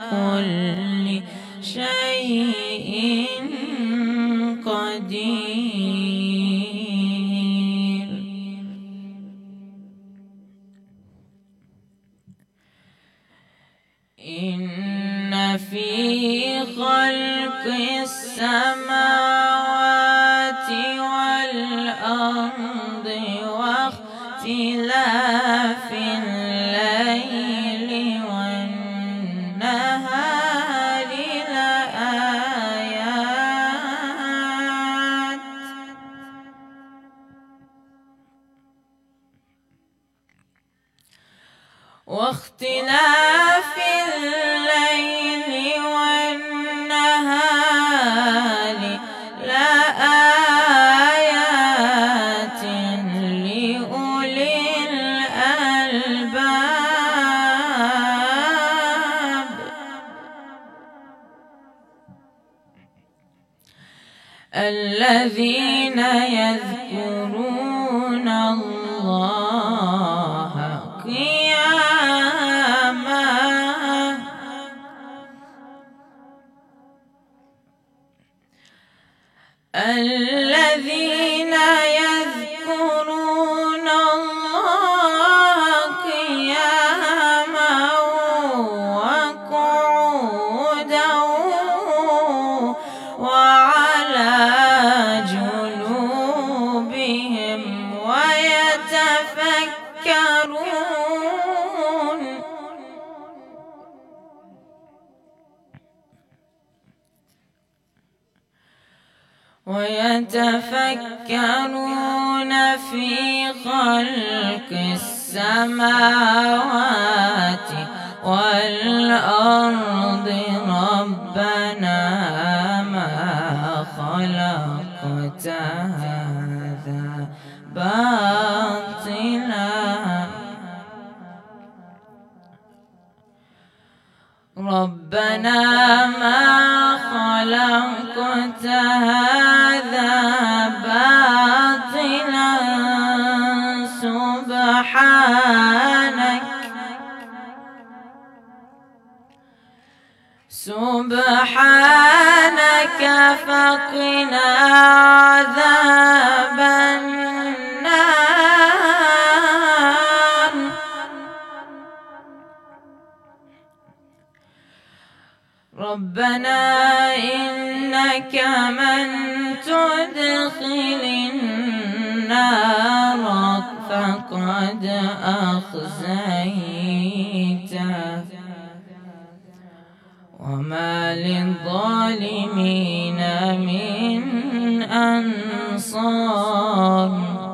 كل شيء قدير. إن في خلق السماوات والأرض واختلاف الليل والنهار لآيات واختلاف الليل والنهار لآيات لأولي الألباب الذين يذكرون الله قياما الذين يذكرون الله قياما وقعودا وعلى جنوبهم ويتفكرون في خلق السماوات والأرض ربنا ما خلقت هذا باطلا ربنا ما خلقت هذا باطلا سبحانك فقنا عذاب النار ربنا إنك من تدخل النار فقد أخزيته وما للظالمين من أنصار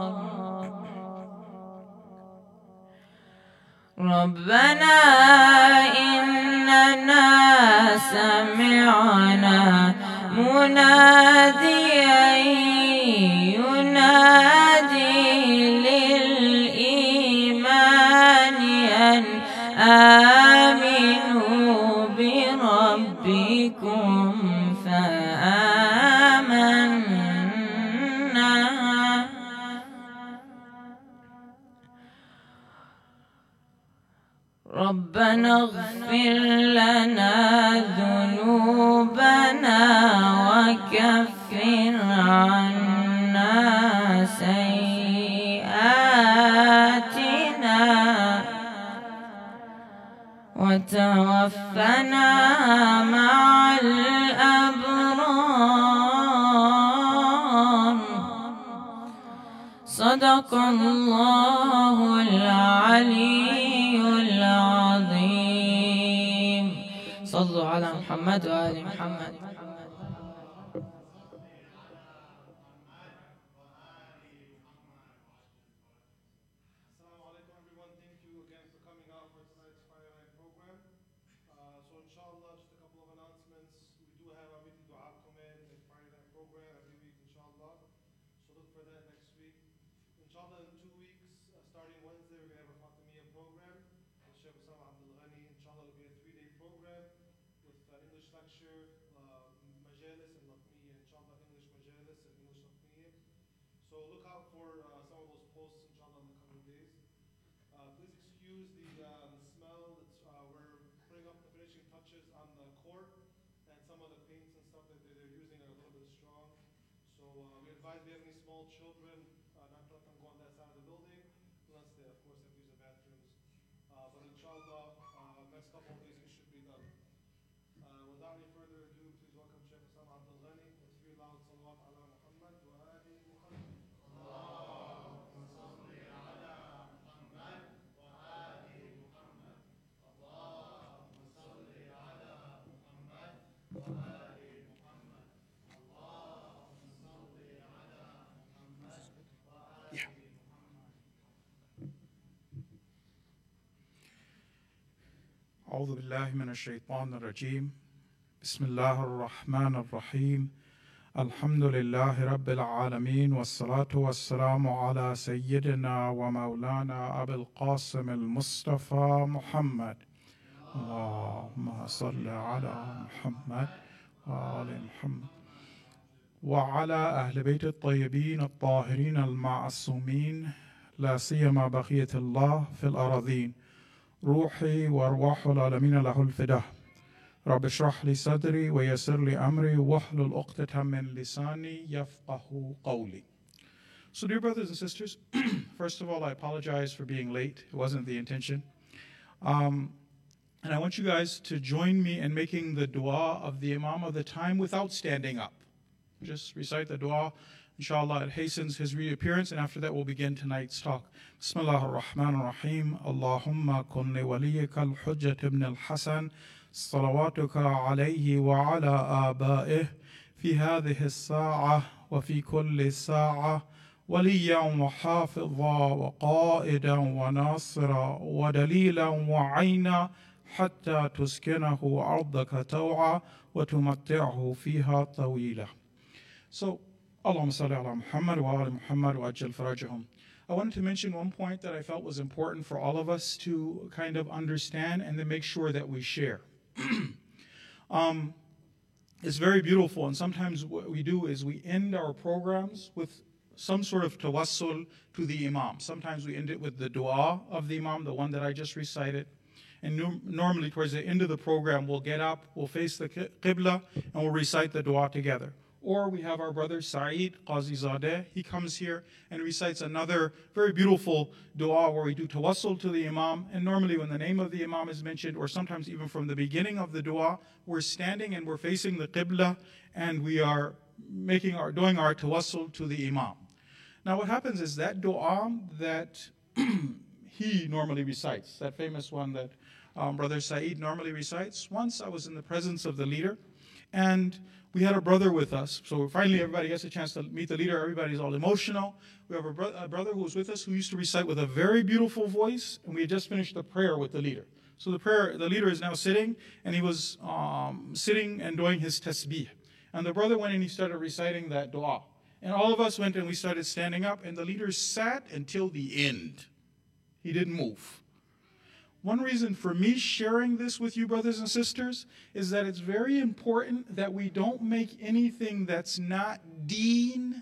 ربنا إننا سمعنا مناديا ينادي للإيمان أن آمنوا بربكم فآمنا ربنا اغفر لنا ذنوبنا وكفر عنا سيئاتنا وتوفنا مع الأبرار صدق الله العلي العظيم صلوا على محمد وآل محمد Please excuse the smell. We're putting up the finishing touches on court, and some of the paints and stuff that they're using are a little bit strong. So we advise if you have any small children, not to let them go on that side of the building, unless they, of course, have to use the bathrooms. But inshallah, next couple of days it should be done. Without any further ado, please welcome Sheikh Osama Abdul Ghani with 3 loud salawat ala Muhammad wa ali Muhammad. أعوذ بالله من الشيطان الرجيم بسم الله الرحمن الرحيم الحمد لله رب العالمين والصلاة والسلام على سيدنا ومولانا أبي القاسم المصطفى محمد اللهم صل على محمد وآل محمد وعلى أهل بيت الطيبين الطاهرين المعصومين لا سيما بقية الله في الأراضين روحي وارواح العالمين له الفداء رب اشرح لي صدري ويسر لي امري واحلل عقدة من لساني يفقهوا قولي. So dear brothers and sisters, first of all I apologize for being late. It wasn't the intention. And I want you guys to join me in making the dua of the Imam of the time without standing up. Just recite the dua. Inshallah, it hastens his reappearance, and after that we'll begin tonight's talk. Bismillah ar-Rahman ar-Rahim. Allahumma kun li waliyika al-Hujjat ibn al-Hasan salawatuka alayhi wa ala aba'ih fi hadhihi as-sa'a wa fi kulli sa'a waliyan wa hafidha wa qa'idan wa nasira wa dalilan wa 'ayna hatta tuskinahu ardaka taw'a wa tumatti'ahu fiha tawila. So, Allahumma salli ala Muhammad wa ala Muhammad wa ajal farajahum. I wanted to mention one point that I felt was important for all of us to kind of understand and then make sure that we share. It's very beautiful, and sometimes what we do is we end our programs with some sort of tawassul to the Imam. Sometimes we end it with the dua of the Imam, the one that I just recited. And normally towards the end of the program, we'll get up, we'll face the Qibla, and we'll recite the dua together. Or we have our brother Saeed Qazi Zadeh. He comes here and recites another very beautiful dua where we do tawassul to the Imam. And normally when the name of the Imam is mentioned, or sometimes even from the beginning of the dua, we're standing and we're facing the Qibla and we are doing our tawassul to the Imam. Now what happens is that dua that he normally recites, that famous one that Brother Saeed normally recites. Once I was in the presence of the leader and we had a brother with us, so finally everybody gets a chance to meet the leader. Everybody's all emotional. We have a brother who was with us who used to recite with a very beautiful voice, and we had just finished the prayer with the leader. So the leader is now sitting, and he was sitting and doing his tasbih. And the brother went and he started reciting that dua. And all of us went and we started standing up, and the leader sat until the end. He didn't move. One reason for me sharing this with you, brothers and sisters, is that it's very important that we don't make anything that's not deen.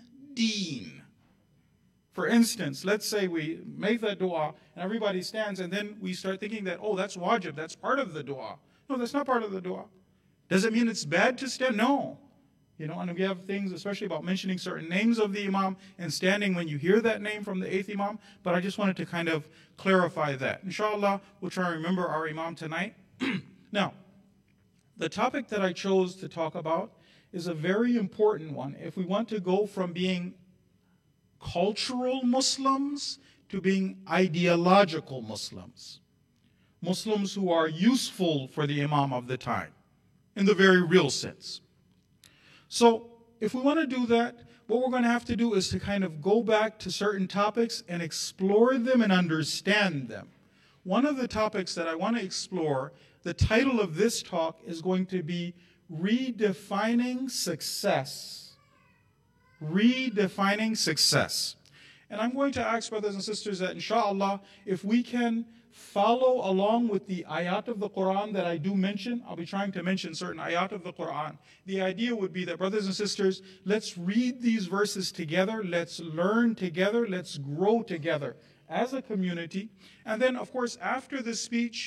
For instance, let's say we make that dua and everybody stands and then we start thinking that, oh, that's wajib, that's part of the dua. No, that's not part of the dua. Does it mean it's bad to stand? No. You know, and we have things, especially about mentioning certain names of the Imam and standing when you hear that name from the 8th Imam, but I just wanted to kind of clarify that. Inshallah, we'll try and remember our Imam tonight. Now, the topic that I chose to talk about is a very important one. If we want to go from being cultural Muslims to being ideological Muslims, Muslims who are useful for the Imam of the time, in the very real sense. So if we want to do that, what we're going to have to do is to kind of go back to certain topics and explore them and understand them. One of the topics that I want to explore, the title of this talk is going to be Redefining Success. Redefining Success. And I'm going to ask brothers and sisters that inshallah, if we can follow along with the ayat of the Quran that I do mention. I'll be trying to mention certain ayat of the Quran. The idea would be that, brothers and sisters, let's read these verses together, let's learn together, let's grow together as a community. And then, of course, after the speech,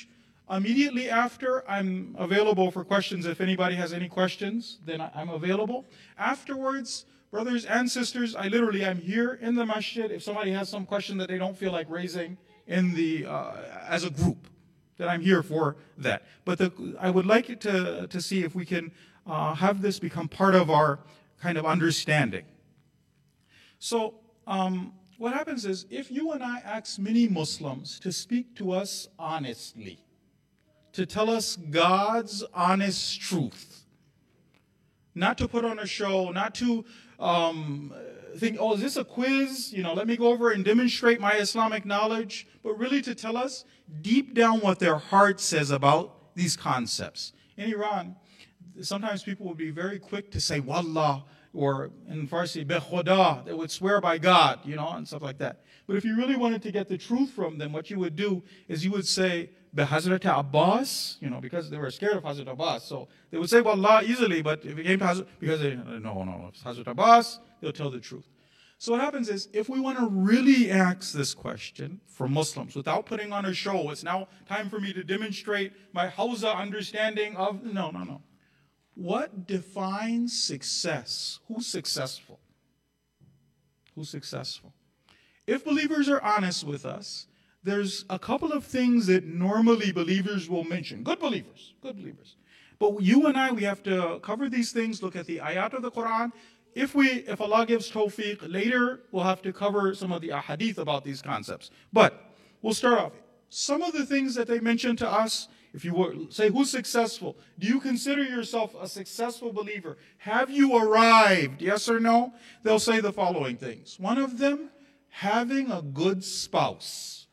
Immediately after, I'm available for questions. If anybody has any questions, then I'm available. Afterwards, brothers and sisters, I'm here in the masjid. If somebody has some question that they don't feel like raising in the as a group, then I'm here for that. But I would like it to see if we can have this become part of our kind of understanding. So what happens is, if you and I ask many Muslims to speak to us honestly, to tell us God's honest truth, not to put on a show, not to think, oh, is this a quiz? Let me go over and demonstrate my Islamic knowledge, but really to tell us deep down what their heart says about these concepts. In Iran, sometimes people would be very quick to say Wallah, or in Farsi, Be Khuda, they would swear by God, and stuff like that. But if you really wanted to get the truth from them, what you would do is you would say Be Hazrat Abbas, because they were scared of Hazrat Abbas. So they would say Wallah easily, but if it came to Hazrat, because no, it's Hazrat Abbas, they'll tell the truth. So what happens is, if we want to really ask this question for Muslims without putting on a show, it's now time for me to demonstrate my Hausa understanding of, no. What defines success? Who's successful? Who's successful? If believers are honest with us, there's a couple of things that normally believers will mention. Good believers. But you and I, we have to cover these things, look at the ayat of the Quran. If Allah gives tawfiq, later we'll have to cover some of the ahadith about these concepts. But we'll start off. Some of the things that they mention to us, if you say, who's successful? Do you consider yourself a successful believer? Have you arrived? Yes or no? They'll say the following things. One of them, having a good spouse.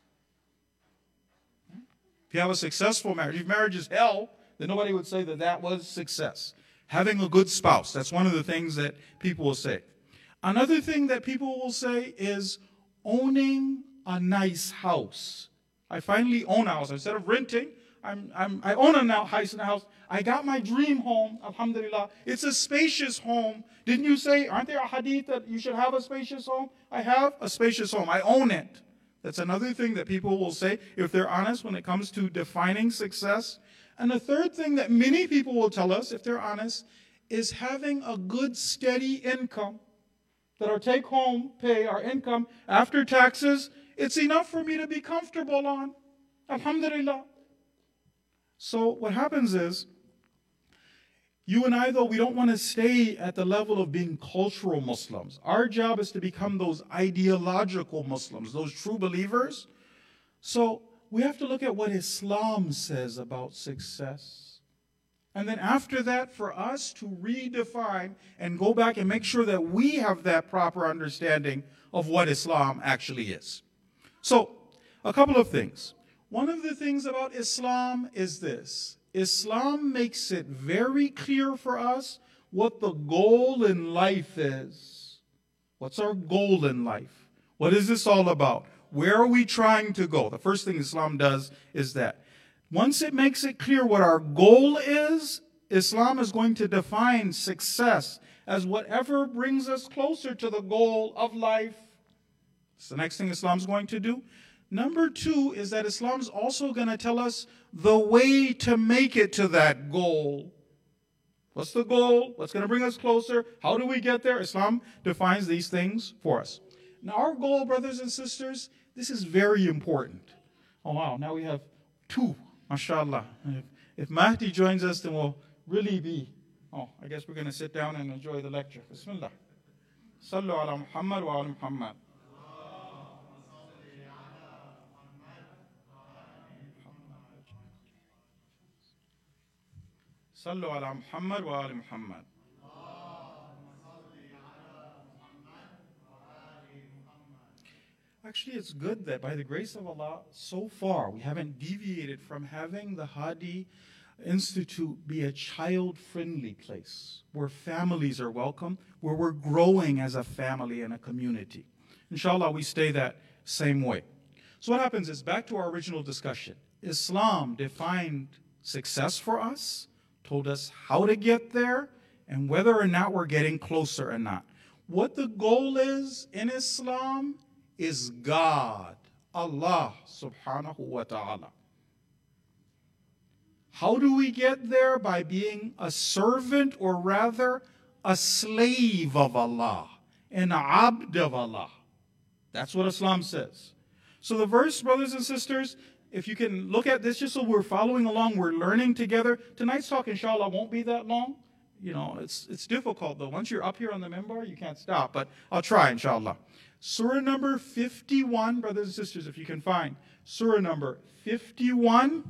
If you have a successful marriage, if marriage is hell, then nobody would say that was success. Having a good spouse. That's one of the things that people will say. Another thing that people will say is owning a nice house. I finally own a house. Instead of renting, I own a house. I got my dream home, alhamdulillah. It's a spacious home. Didn't you say, aren't there a hadith that you should have a spacious home? I have a spacious home. I own it. That's another thing that people will say if they're honest when it comes to defining success. And the third thing that many people will tell us, if they're honest, is having a good, steady income. That our take-home pay, our income, after taxes, it's enough for me to be comfortable on. Alhamdulillah. So what happens is, you and I, though, we don't want to stay at the level of being cultural Muslims. Our job is to become those ideological Muslims, those true believers. So we have to look at what Islam says about success. And then after that, for us to redefine and go back and make sure that we have that proper understanding of what Islam actually is. So, a couple of things. One of the things about Islam is this. Islam makes it very clear for us what the goal in life is. What's our goal in life? What is this all about? Where are we trying to go? The first thing Islam does is that. Once it makes it clear what our goal is, Islam is going to define success as whatever brings us closer to the goal of life. It's the next thing Islam's going to do. Number two is that Islam's also going to tell us the way to make it to that goal. What's the goal? What's going to bring us closer? How do we get there? Islam defines these things for us. Now our goal, brothers and sisters, this is very important. Oh wow, now we have two, mashallah. If Mahdi joins us, then we'll really be, I guess we're going to sit down and enjoy the lecture. Bismillah. Sallu ala Muhammad wa ala Muhammad. Sallu ala Muhammad wa ala Muhammad. Actually, it's good that by the grace of Allah, so far, we haven't deviated from having the Hadi Institute be a child-friendly place where families are welcome, where we're growing as a family and a community. Inshallah, we stay that same way. So what happens is, back to our original discussion, Islam defined success for us, told us how to get there, and whether or not we're getting closer or not. What the goal is in Islam is God, Allah subhanahu wa ta'ala. How do we get there? By being a servant, or rather a slave of Allah, an abd of Allah. That's what Islam says. So the verse, brothers and sisters, if you can look at this just so we're following along, we're learning together. Tonight's talk, inshallah, won't be that long. You know, it's difficult though. Once you're up here on the minbar, you can't stop, but I'll try, inshallah. Surah number 51, brothers and sisters, if you can find. Surah number 51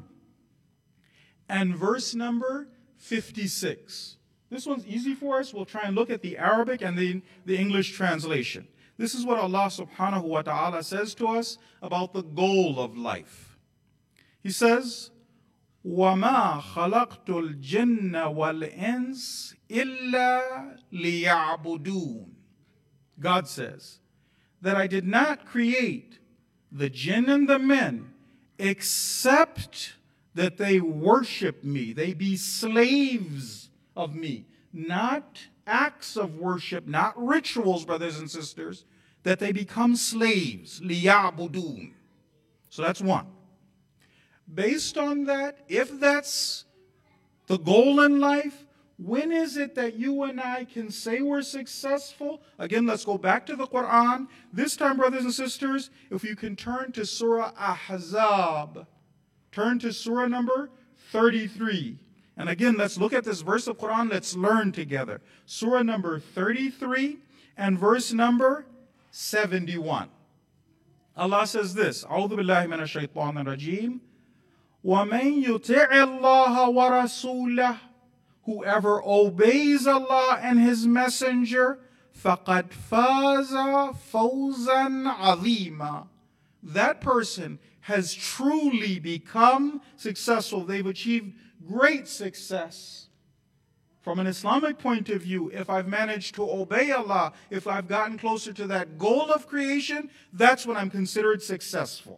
and verse number 56. This one's easy for us. We'll try and look at the Arabic and the English translation. This is what Allah subhanahu wa ta'ala says to us about the goal of life. He says, وَمَا خَلَقْتُ الْجِنَّ وَالْإِنسِ إِلَّا لِيَعْبُدُونَ. God says that I did not create the jinn and the men except that they worship me, they be slaves of me. Not acts of worship, not rituals, brothers and sisters, that they become slaves. لِيَعْبُدُونَ. So that's one. Based on that, if that's the goal in life, when is it that you and I can say we're successful? Again, let's go back to the Quran. This time, brothers and sisters, if you can turn to Surah Ahzab. Turn to Surah number 33. And again, let's look at this verse of Quran. Let's learn together. Surah number 33 and verse number 71. Allah says this. أعوذ بالله من الشيطان الرجيم. وَمَنْ يُطِعِ اللَّهَ وَرَسُولَهُ. Whoever obeys Allah and His Messenger, فَقَدْ فَازَ فَوْزًا عَظِيمًا. That person has truly become successful. They've achieved great success. From an Islamic point of view, if I've managed to obey Allah, if I've gotten closer to that goal of creation, that's when I'm considered successful.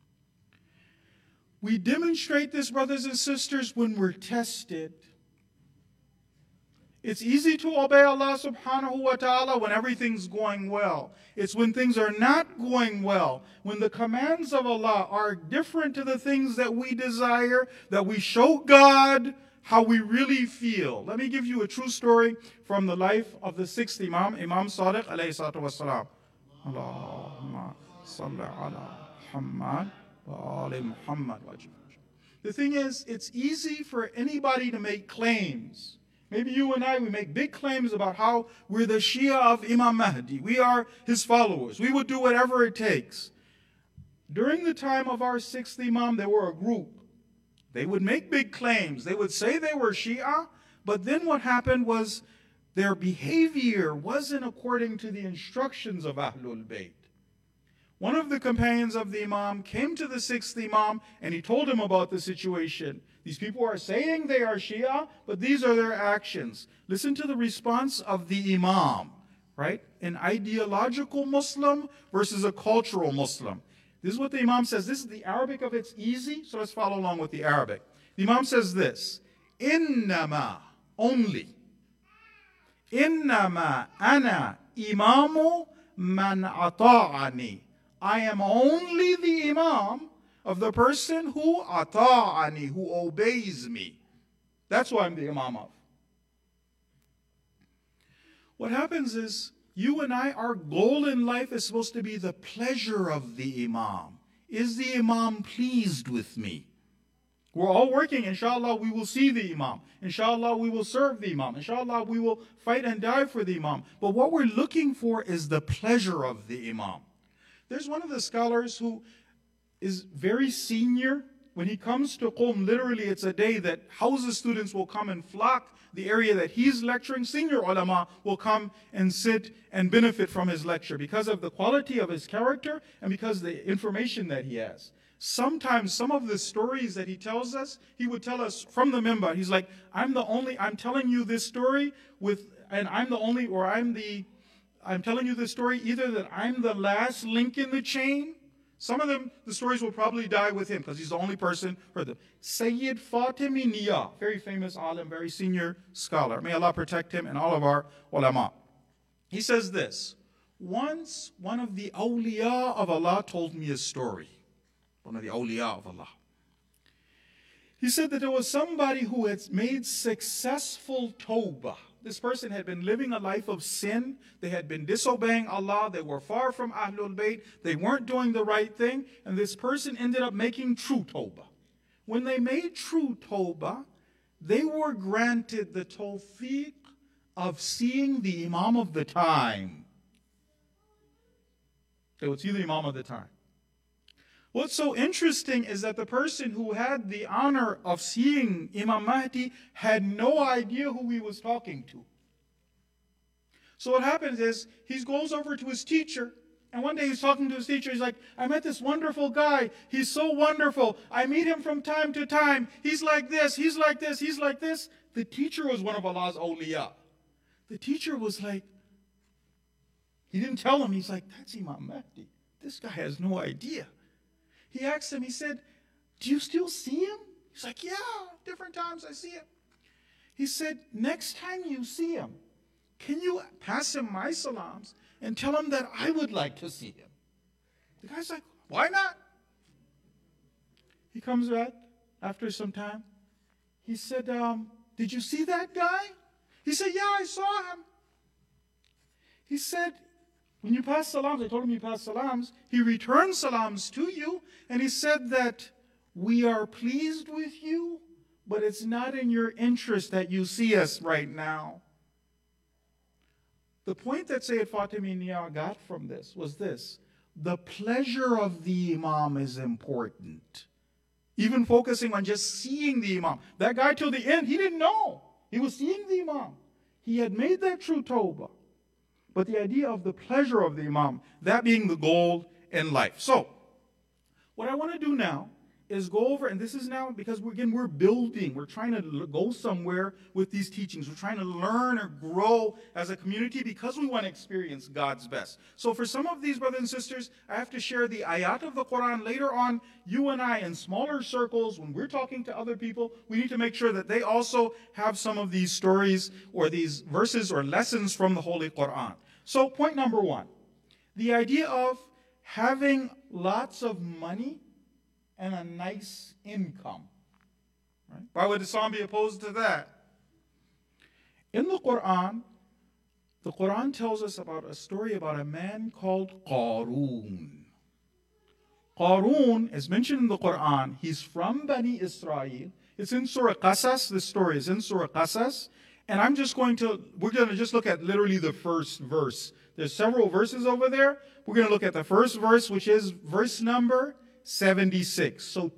We demonstrate this, brothers and sisters, when we're tested. It's easy to obey Allah subhanahu wa ta'ala when everything's going well. It's when things are not going well, when the commands of Allah are different to the things that we desire, that we show God how we really feel. Let me give you a true story from the life of the sixth Imam, Imam Sadiq alayhi salatu wassalam. Allahumma salli ala Muhammad wa ali Muhammad. The thing is, it's easy for anybody to make claims. Maybe you and I, we make big claims about how we're the Shia of Imam Mahdi. We are his followers. We would do whatever it takes. During the time of our sixth Imam, there were a group. They would make big claims. They would say they were Shia, but then what happened was their behavior wasn't according to the instructions of Ahlul Bayt. One of the companions of the Imam came to the sixth Imam and he told him about the situation. These people are saying they are Shia, but these are their actions. Listen to the response of the Imam, right? An ideological Muslim versus a cultural Muslim. This is what the Imam says. This is the Arabic of it's easy, so let's follow along with the Arabic. The Imam says this, Innama, only. Innama ana imamu man ata'ani. I am only the Imam of the person who ata'ani, who obeys me. That's who I'm the Imam of. What happens is, you and I, our goal in life is supposed to be the pleasure of the Imam. Is the Imam pleased with me? We're all working. Inshallah, we will see the Imam. Inshallah, we will serve the Imam. Inshallah, we will fight and die for the Imam. But what we're looking for is the pleasure of the Imam. There's one of the scholars who is very senior. When he comes to Qom, literally it's a day that houses students will come and flock the area that he's lecturing. Senior ulama will come and sit and benefit from his lecture because of the quality of his character and because of the information that he has. Sometimes some of the stories that he tells us, he would tell us from the minbar. He's like, I'm telling you this story I'm telling you this story either that I'm the last link in the chain. Some of them, the stories will probably die with him because he's the only person heard them. Sayyid Fatimi Niya, very famous alim, very senior scholar. May Allah protect him and all of our ulama. He says this, once one of the awliya of Allah told me a story. One of the awliya of Allah. He said that there was somebody who had made successful tawbah. This person had been living a life of sin. They had been disobeying Allah. They were far from Ahlul Bayt. They weren't doing the right thing. And this person ended up making true tawbah. When they made true tawbah, they were granted the tawfiq of seeing the Imam of the time. They would see the Imam of the time. What's so interesting is that the person who had the honor of seeing Imam Mahdi had no idea who he was talking to. So what happens is, he goes over to his teacher, and one day he's talking to his teacher. He's like, I met this wonderful guy. He's so wonderful. I meet him from time to time. He's like this, he's like this, he's like this. The teacher was one of Allah's awliya. The teacher was like, he didn't tell him. He's like, that's Imam Mahdi. This guy has no idea. He asked him, he said, do you still see him? He's like, yeah, different times I see him. He said, next time you see him, can you pass him my salams and tell him that I would like to see him? The guy's like, why not? He comes back after some time. He said, did you see that guy? He said, yeah, I saw him. He said, when you pass salams, I told him you pass salams, he returned salams to you, and he said that we are pleased with you, but it's not in your interest that you see us right now. The point that Sayyid Fatimi Nia got from this was this: the pleasure of the Imam is important. Even focusing on just seeing the Imam. That guy till the end, he didn't know. He was seeing the Imam. He had made that true tawbah. But the idea of the pleasure of the Imam, that being the goal in life. So, what I want to do now is go over, and this is now because we're building, we're trying to go somewhere with these teachings. We're trying to learn or grow as a community because we want to experience God's best. So for some of these brothers and sisters, I have to share the ayat of the Quran. Later on, you and I in smaller circles, when we're talking to other people, we need to make sure that they also have some of these stories or these verses or lessons from the Holy Quran. So point number one, the idea of having lots of money and a nice income. Right? Why would Islam be opposed to that? In the Quran tells us about a story about a man called Qarun. Qarun is mentioned in the Quran. He's from Bani Israel. It's in Surah Qasas. This story is in Surah Qasas. And we're going to just look at literally the first verse. There's several verses over there. We're going to look at the first verse, which is verse number 76. So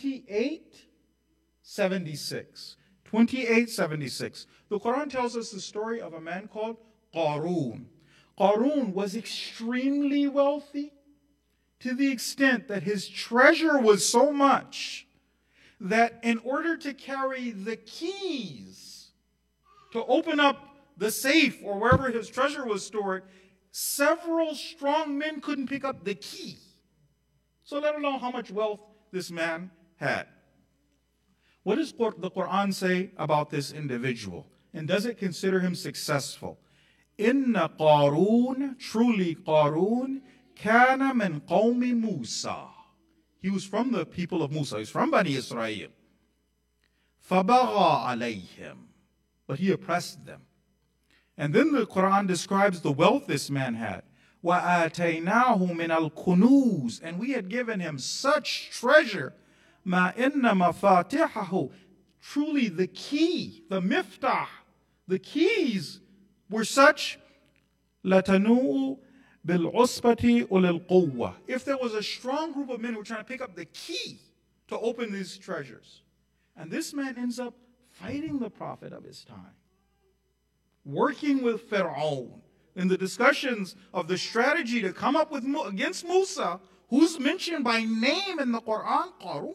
28:76. 28:76. The Quran tells us the story of a man called Qarun. Qarun was extremely wealthy to the extent that his treasure was so much that in order to carry the keys to open up the safe or wherever his treasure was stored, several strong men couldn't pick up the key. So let alone how much wealth this man had. What does the Quran say about this individual? And does it consider him successful? Inna Qarun, truly Qarun, kana min qawmi Musa. He was from the people of Musa. He's from Bani Israel. Fabagha alayhim. But he oppressed them. And then the Quran describes the wealth this man had. وَآتَيْنَاهُ مِنَ الْكُنُوزِ. And we had given him such treasure. مَا إِنَّ مَفَاتِحَهُ. Truly the key, the miftah, the keys were such. لَتَنُوءُ بِالْعُصْبَةِ أُولِي الْقُوَّةِ. If there was a strong group of men who were trying to pick up the key to open these treasures. And this man ends up fighting the Prophet of his time. Working with Pharaoh in the discussions of the strategy to come up with against Musa, who's mentioned by name in the Quran, Qarun.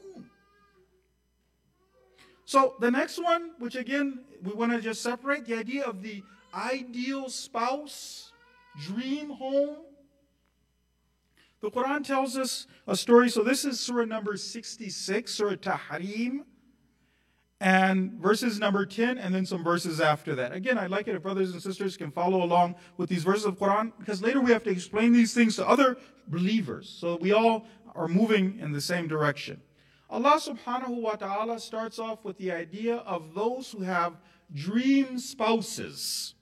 So the next one, which again, we want to just separate the idea of the ideal spouse, dream home. The Quran tells us a story. So this is Surah number 66, Surah Tahrim. And verses number 10, and then some verses after that. Again, I'd like it if brothers and sisters can follow along with these verses of Quran, because later we have to explain these things to other believers, so we all are moving in the same direction. Allah subhanahu wa ta'ala starts off with the idea of those who have dream spouses.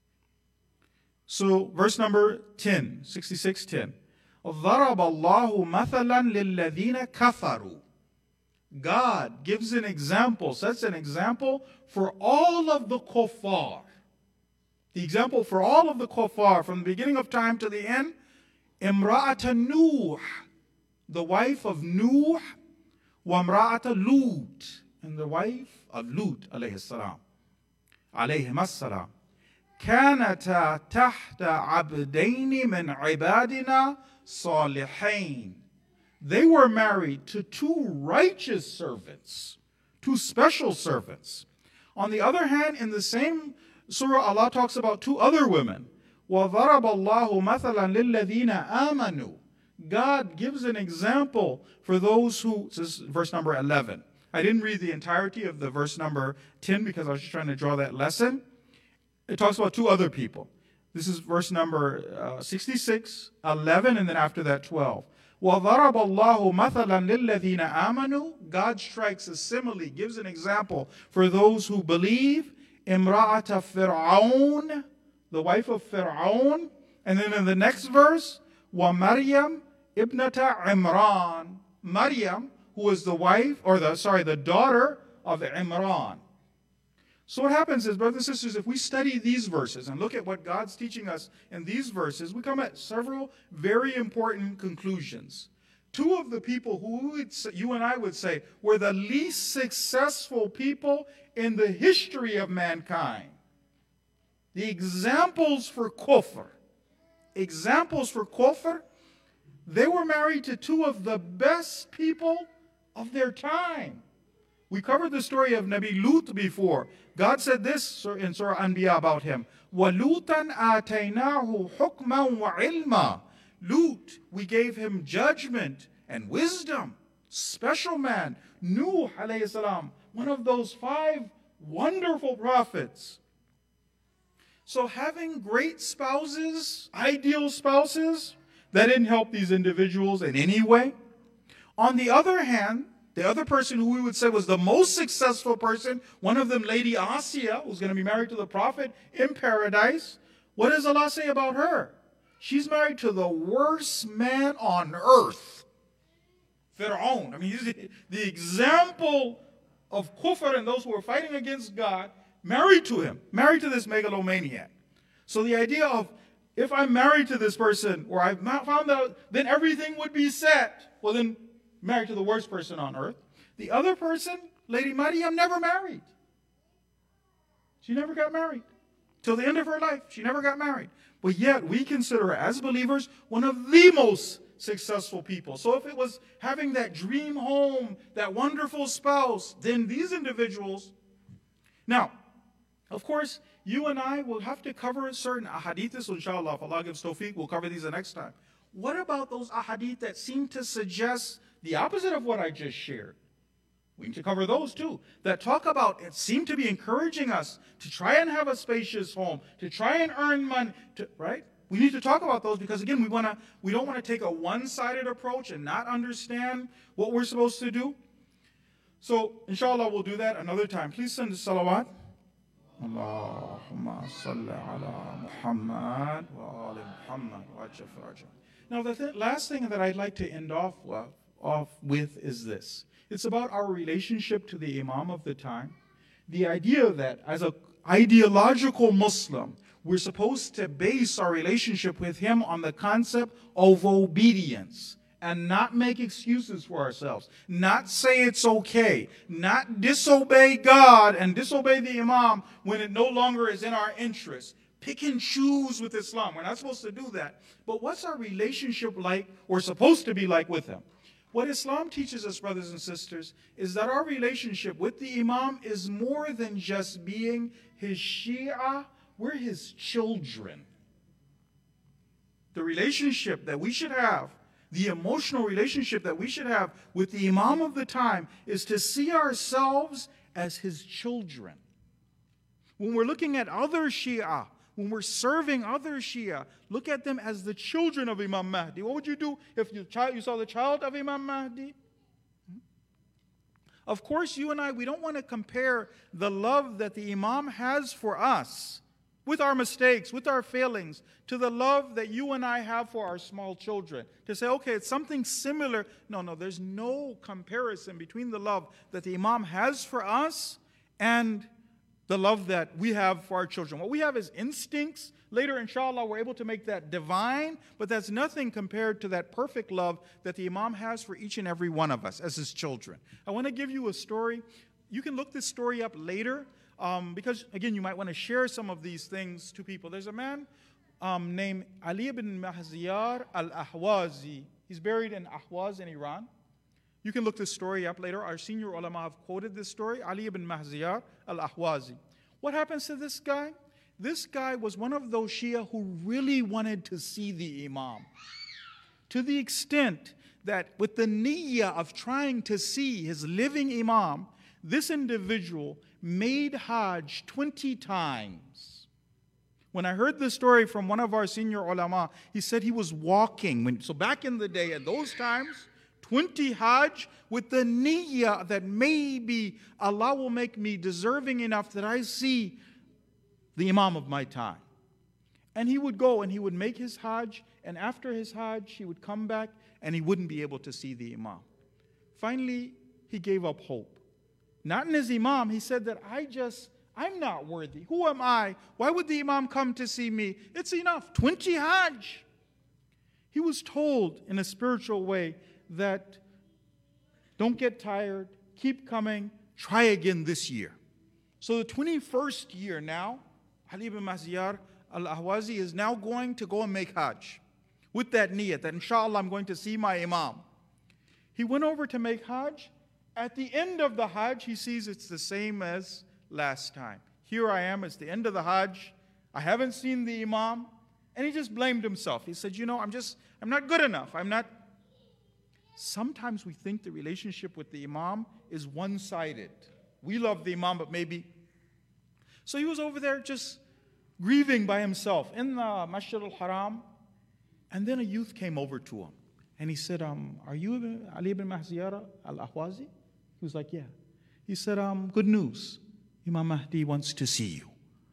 So verse number 10, 66:10. ضَرَبَ اللَّهُ مَثَلًا لِلَّذِينَ كَفَرُوا. God gives an example, sets an example for all of the kuffar. The example for all of the kuffar from the beginning of time to the end. Imra'ata Nuh, the wife of Nuh, wa imra'ata Lut, and the wife of Lut alayhi salam. Alayhim as-salam. كانتا تحت عبدين من عبادنا صالحين. They were married to two righteous servants, two special servants. On the other hand, in the same surah, Allah talks about two other women. وَضَرَبَ اللَّهُ مَثَلًا لِلَّذِينَ آمَنُوا. God gives an example for those who, this is verse number 11. I didn't read the entirety of the verse number 10 because I was just trying to draw that lesson. It talks about two other people. This is verse number 66, 11, and then after that 12. وَضَرَبَ اللَّهُ مَثَلًا لِلَّذِينَ آمَنُوا. God strikes a simile, gives an example for those who believe. Imra'ata Fir'aun, the wife of Fir'aun. And then in the next verse, وَمَرْيَمْ ibnata Imran. Maryam, who was the wife, or the daughter of Imran. So what happens is, brothers and sisters, if we study these verses and look at what God's teaching us in these verses, we come at several very important conclusions. Two of the people who you and I would say were the least successful people in the history of mankind. The examples for kufr. They were married to two of the best people of their time. We covered the story of Nabi Lut before. God said this in Surah Anbiya about him. وَلُوتًا آتَيْنَاهُ حُكْمًا وَعِلْمًا. Lut, we gave him judgment and wisdom. Special man. Nuh alayhi salam, one of those 5 wonderful prophets. So having great spouses, ideal spouses, that didn't help these individuals in any way. On the other hand, the other person who we would say was the most successful person, one of them, Lady Asiya, who's going to be married to the Prophet in paradise. What does Allah say about her? She's married to the worst man on earth, Fir'aun. I mean, he's the example of kufr and those who are fighting against God, married to him, married to this megalomaniac. So the idea of, if I'm married to this person, or I've found out, then everything would be set. Well, then, married to the worst person on earth. The other person, Lady Maryam, never married. She never got married. Till the end of her life, she never got married. But yet, we consider her, as believers, one of the most successful people. So if it was having that dream home, that wonderful spouse, then these individuals. Now, of course, you and I will have to cover certain ahadiths, inshallah. If Allah gives tawfiq, we'll cover these the next time. What about those ahadith that seem to suggest the opposite of what I just shared? We need to cover those too. That talk about, it seemed to be encouraging us to try and have a spacious home, to try and earn money, right? We need to talk about those because, again, we don't want to take a one-sided approach and not understand what we're supposed to do. So, inshallah, we'll do that another time. Please send the salawat. Allahumma salli ala Muhammad wa ali Muhammad wa ajaf rajah. Now, the last thing that I'd like to end off with is this. It's about our relationship to the Imam of the time. The idea that as an ideological Muslim, we're supposed to base our relationship with him on the concept of obedience and not make excuses for ourselves, not say it's okay, not disobey God and disobey the Imam when it no longer is in our interest. Pick and choose with Islam. We're not supposed to do that. But what's our relationship like, or supposed to be like, with him? What Islam teaches us, brothers and sisters, is that our relationship with the Imam is more than just being his Shia. We're his children. The relationship that we should have, the emotional relationship that we should have with the Imam of the time, is to see ourselves as his children. When we're looking at other Shia, when we're serving other Shia, look at them as the children of Imam Mahdi. What would you do if you saw the child of Imam Mahdi? Of course, you and I, we don't want to compare the love that the Imam has for us with our mistakes, with our failings, to the love that you and I have for our small children. To say, okay, it's something similar. No, there's no comparison between the love that the Imam has for us and the love that we have for our children. What we have is instincts. Later, inshallah, we're able to make that divine, but that's nothing compared to that perfect love that the Imam has for each and every one of us as his children. I want to give you a story. You can look this story up later because, again, you might want to share some of these things to people. There's a man named Ali ibn Mahziyar al-Ahwazi. He's buried in Ahwaz in Iran. You can look this story up later. Our senior ulama have quoted this story, Ali ibn Mahziyar al-Ahwazi. What happens to this guy? This guy was one of those Shia who really wanted to see the Imam, to the extent that with the niyyah of trying to see his living Imam, this individual made Hajj 20 times. When I heard this story from one of our senior ulama, he said he was walking. So back in the day, at those times, 20 Hajj with the niyyah that maybe Allah will make me deserving enough that I see the Imam of my time. And he would go and he would make his Hajj, and after his Hajj, he would come back and he wouldn't be able to see the Imam. Finally, he gave up hope. Not in his Imam, he said that I'm not worthy. Who am I? Why would the Imam come to see me? It's enough, 20 Hajj. He was told in a spiritual way that don't get tired, keep coming, try again this year. So the 21st year now, Ali ibn Mahziyar al-Ahwazi is now going to go and make Hajj with that niyyah, that inshallah I'm going to see my Imam. He went over to make Hajj. At the end of the Hajj, he sees it's the same as last time. Here I am, it's the end of the Hajj. I haven't seen the Imam. And he just blamed himself. He said, I'm not good enough. Sometimes we think the relationship with the Imam is one-sided. We love the Imam, but maybe. So he was over there just grieving by himself in the Masjid al-Haram. And then a youth came over to him. And he said, are you Ali ibn Mahziyar al-Ahwazi? He was like, yeah. He said, good news. Imam Mahdi wants to see you.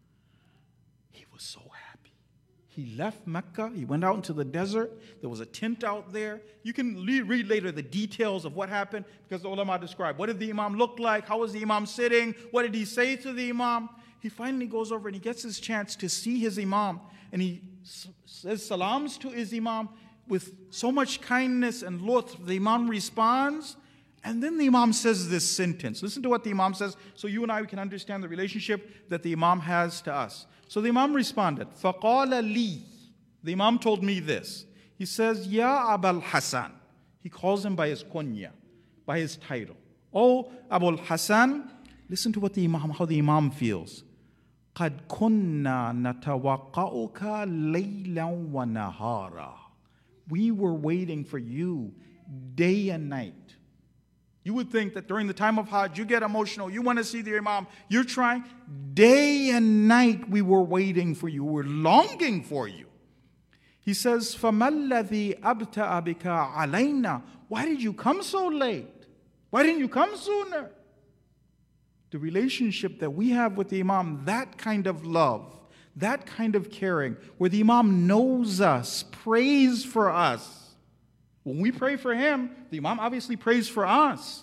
He was so happy. He left Mecca. He went out into the desert. There was a tent out there. You can read later the details of what happened because the ulama described. What did the Imam look like? How was the Imam sitting? What did he say to the Imam? He finally goes over and he gets his chance to see his Imam. And he says salams to his Imam with so much kindness and lutf. The Imam responds. And then the Imam says this sentence. Listen to what the Imam says so you and I can understand the relationship that the Imam has to us. So the Imam responded, فَقَالَ لِي. The Imam told me this. He says, Ya Abul Hasan. He calls him by his kunya, by his title. Oh, Abul Hasan, listen to what how the Imam feels. قَدْ كُنَّا نَتَوَقَّعُكَ لَيْلًا وَنَهَارًا. We were waiting for you day and night. You would think that during the time of Hajj, you get emotional, you want to see the Imam, you're trying. Day and night we were waiting for you, we're longing for you. He says, فَمَا الَّذِي أَبْتَأَ بِكَ عَلَيْنَا. Why did you come so late? Why didn't you come sooner? The relationship that we have with the Imam, that kind of love, that kind of caring, where the Imam knows us, prays for us. When we pray for him, the Imam obviously prays for us.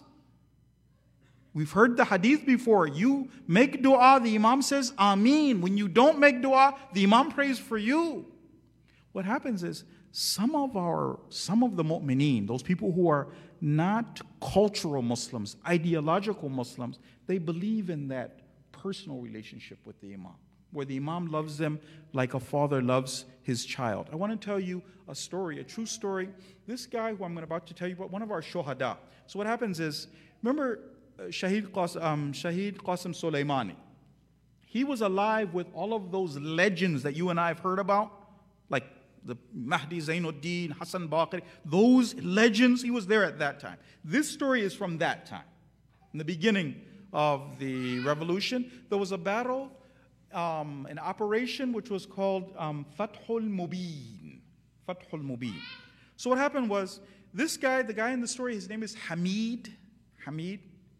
We've heard the hadith before. You make dua, the Imam says Ameen. When you don't make dua, the Imam prays for you. What happens is some of the mu'mineen, those people who are not cultural Muslims, ideological Muslims, they believe in that personal relationship with the Imam, where the Imam loves them like a father loves his child. I want to tell you a story, a true story. This guy who I'm about to tell you about, one of our shuhada. So what happens is, remember Shaheed Qasim Soleimani? He was alive with all of those legends that you and I have heard about, like the Mahdi Zainuddin, Hassan Baqir, those legends. He was there at that time. This story is from that time. In the beginning of the revolution, there was a battle, an operation which was called Fathul Mubin. Fathul Mubin. So what happened was, this guy, the guy in the story, his name is Hamid.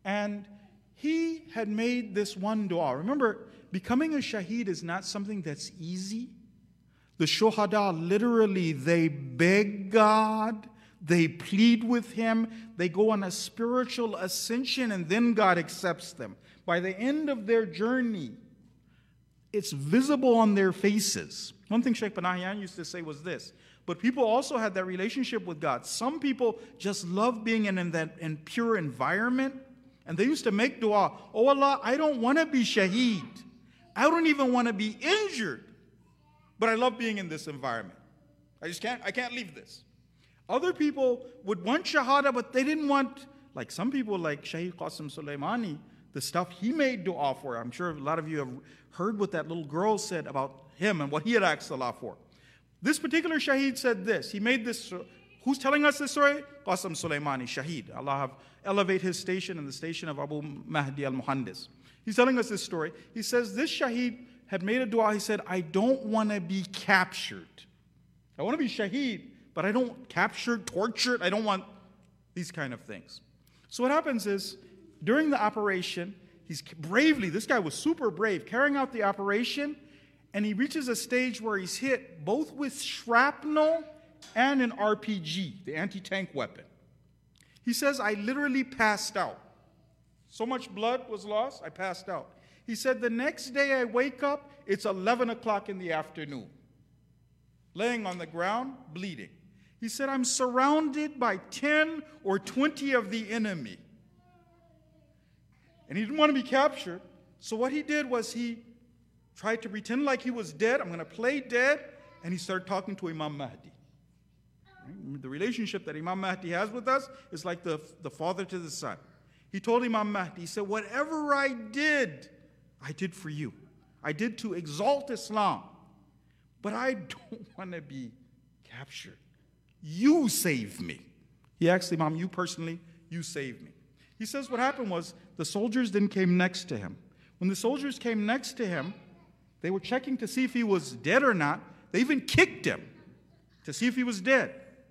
And he had made this one dua. Remember, becoming a shaheed is not something that's easy. The shuhada, literally, they beg God, they plead with Him, they go on a spiritual ascension, and then God accepts them. By the end of their journey, it's visible on their faces. One thing Sheikh Panahian used to say was this, but people also had that relationship with God. Some people just love being in pure environment, and they used to make dua, oh Allah, I don't want to be shaheed. I don't even want to be injured. But I love being in this environment. I can't leave this. Other people would want shahada, but they didn't want, like some people like Shaheed Qasim Soleimani, the stuff he made dua for. I'm sure a lot of you have heard what that little girl said about him and what he had asked Allah for. This particular shaheed said this. He made this, who's telling us this story? Qasim Soleimani, shaheed. Allah have elevate his station and the station of Abu Mahdi al-Muhandis. He's telling us this story. He says this shaheed had made a dua. He said, I don't want to be captured. I want to be shaheed, but I don't captured, tortured. I don't want these kind of things. So what happens is, during the operation, he's bravely, this guy was super brave, carrying out the operation, and he reaches a stage where he's hit both with shrapnel and an RPG, the anti-tank weapon. He says, I literally passed out. So much blood was lost, I passed out. He said, the next day I wake up, it's 11 o'clock in the afternoon, laying on the ground, bleeding. He said, I'm surrounded by 10 or 20 of the enemy. And he didn't want to be captured. So what he did was he tried to pretend like he was dead. I'm going to play dead. And he started talking to Imam Mahdi. The relationship that Imam Mahdi has with us is like the father to the son. He told Imam Mahdi, he said, whatever I did for you. I did to exalt Islam. But I don't want to be captured. You save me. He asked Imam, you personally, you save me. He says what happened was the soldiers then came next to him. When the soldiers came next to him, they were checking to see if he was dead or not. They even kicked him to see if he was dead.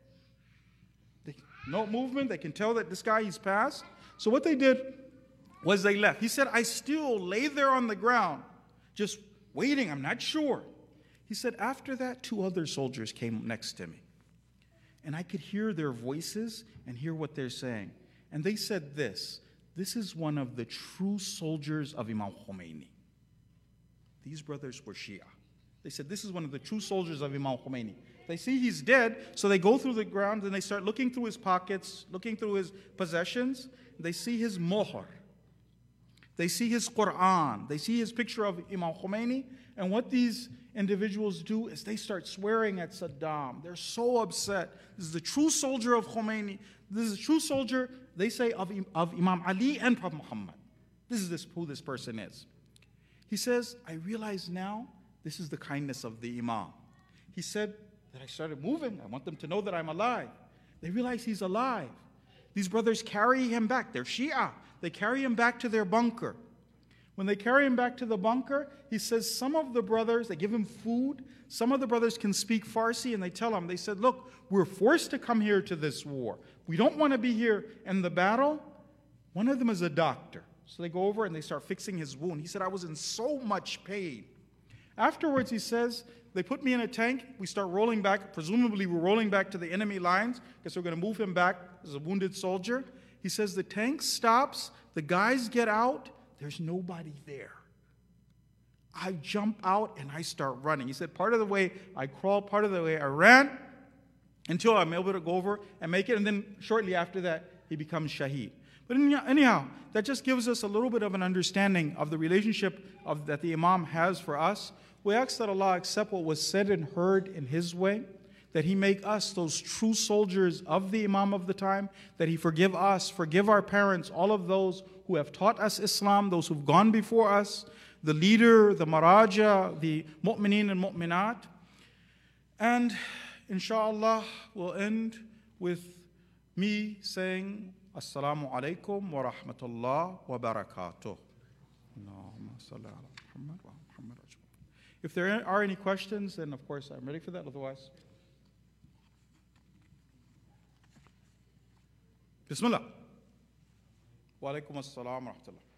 No movement. They can tell that this guy, he's passed. So what they did was they left. He said, I still lay there on the ground, just waiting. I'm not sure. He said, after that, 2 other soldiers came next to me. And I could hear their voices and hear what they're saying. And they said this is one of the true soldiers of Imam Khomeini. These brothers were Shia. They said, this is one of the true soldiers of Imam Khomeini. They see he's dead, so they go through the ground and they start looking through his pockets, looking through his possessions. They see his mohr. They see his Quran. They see his picture of Imam Khomeini. And what these individuals do is they start swearing at Saddam. They're so upset. This is the true soldier of Khomeini. This is a true soldier, they say, of Imam Ali and Prophet Muhammad. This is who this person is. He says, I realize now this is the kindness of the Imam. He said that I started moving. I want them to know that I'm alive. They realize he's alive. These brothers carry him back. They're Shia. They carry him back to their bunker. When they carry him back to the bunker, he says some of the brothers, they give him food. Some of the brothers can speak Farsi, and they tell him, they said, look, we're forced to come here to this war. We don't want to be here in the battle. One of them is a doctor. So they go over and they start fixing his wound. He said, I was in so much pain. Afterwards, he says, they put me in a tank. We start rolling back. Presumably, we're rolling back to the enemy lines because we're going to move him back as a wounded soldier. He says the tank stops. The guys get out. There's nobody there. I jump out and I start running. He said, part of the way I crawled, part of the way I ran until I'm able to go over and make it. And then shortly after that, he becomes shaheed. But anyhow, that just gives us a little bit of an understanding of the relationship that the Imam has for us. We ask that Allah accept what was said and heard in His way, that He make us those true soldiers of the Imam of the time, that He forgive us, forgive our parents, all of those who have taught us Islam, those who've gone before us, the leader, the maraja, the mu'mineen and mu'minat. And inshallah, we'll end with me saying, Assalamu alaikum wa rahmatullah wa barakatuh. If there are any questions, then of course I'm ready for that. Otherwise, Bismillah. Wa alaikum assalam wa rahmatullah.